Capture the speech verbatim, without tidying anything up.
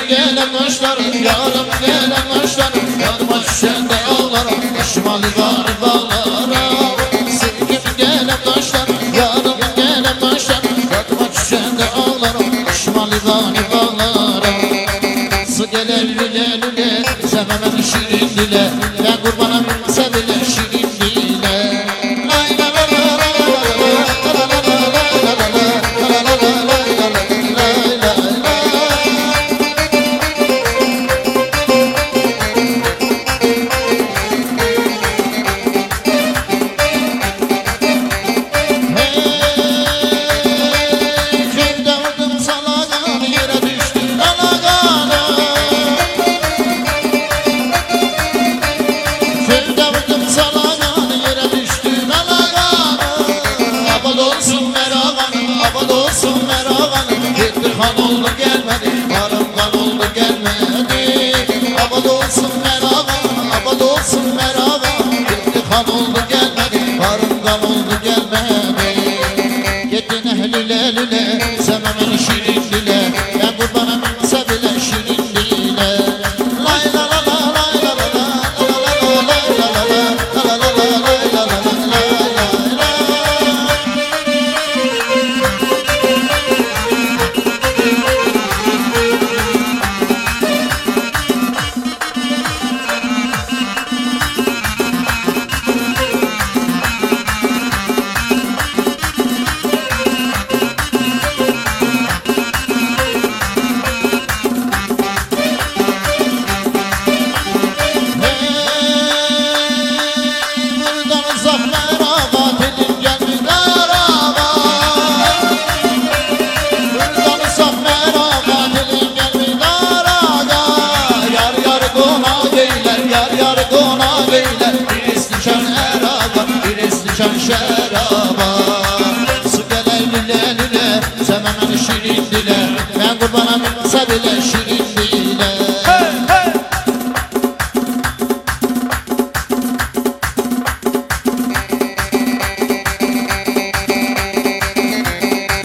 gelen kuşlarım, yarım gelen kuşlarım, yanıma düşende ağlarım, başıma livanı bağlarım. Sevgim gelen kuşlarım, yarım gelen kuşlarım, yanıma düşende ağlarım, başıma livanı bağlarım. Su gelir lüle lüle, sevmem şirin dile, ben kurbanım sevile şirin dile. Kan oldu gelmedi, varım kan oldu gelmedi. Abad olsun merhaban, abad olsun merhaban. Gitti kan oldu gelmedi, varım kan oldu gelmedi. Gittin ehlüle lüle, sevmemen şirin dile, ben kurbanım sevile şirin dile. Lay la la la lay la la la, la la la lay la la la, la la la lay la la la, lay lay lay. Çan şeraba, su gelir lüle lüle, sevmemen şirin dile,